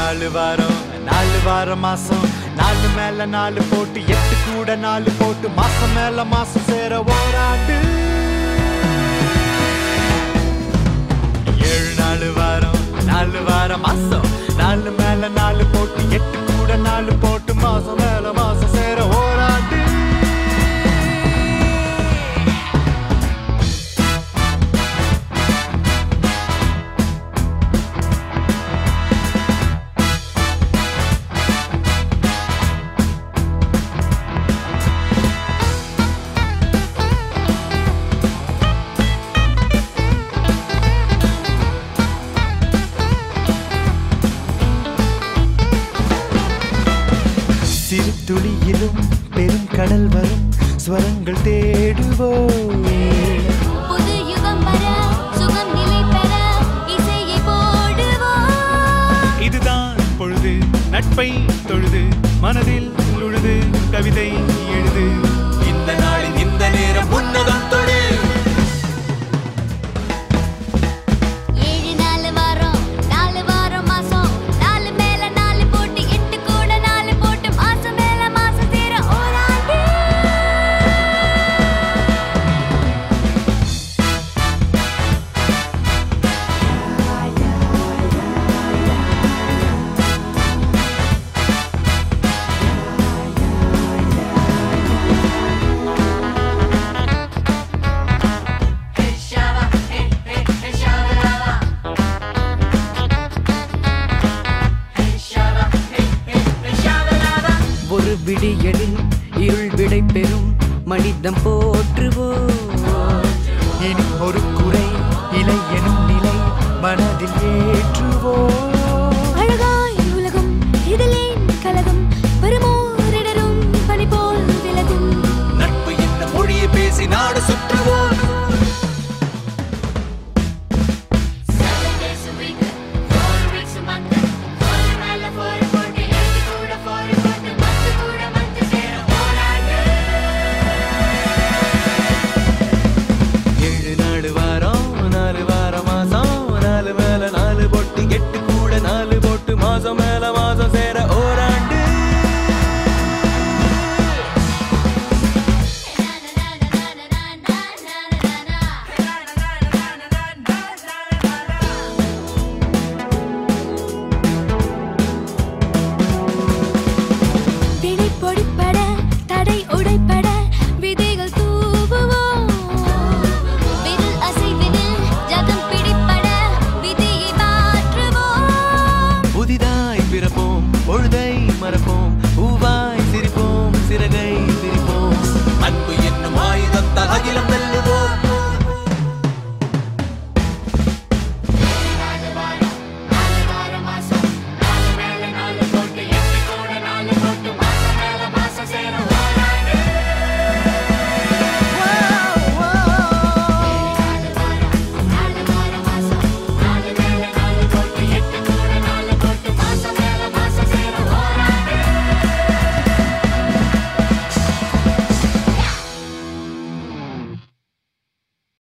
நாலு வாரம் 4 வார மாசம் 4 மேல 4 போட்டு 8 கூட 4 போட்டு மாசம் மேல மாசம் சேர ஓராண்டு 7 நாலு வாரம் 4 வார மாசம் 4 மேல 4 போட்டு 8 கூட 4 போட்டு மாசம் மேல மாசம் சேர ஓராண்டு சிறு துளியிலும் பெரும் கடல் வரும் ஸ்வரங்கள் தேடுவோம் புது யுகம் வர சுகம் நிலை பெற இசையை போடுவோம் இதுதான் பொழுது நட்பை தொழுது மனதில் உழுது கவிதை எழுது இந்த நாளின் இந்த நேரம் உன்னதம் தொடு 7 நாலு வாரம் 4 வாரம் மாசம் 4 மேல 4 போட்டு 8 கூட 4 போட்டு மாசம் மேல மாசம் சேர ஓராண்டு ஒரு விடியலில் இருள் விடை பெறும் மனிதம் போற்றுவோம் இனி ஒரு குறை இலை எனும் நிலை மனதில் ஏற்றுவோம் அழகாய் உலகம் இதிலே கலகம் வருமோரிடரும் பனி போல் விலகும் நட்பு இந்த மொழியை பேசி நாடு சுற்றுவோம் ஏழு நாலு வாரம் 4 வார மாசம் 4 மேல 4 போட்டு 8 கூட 4 போட்டு மாசம் மேல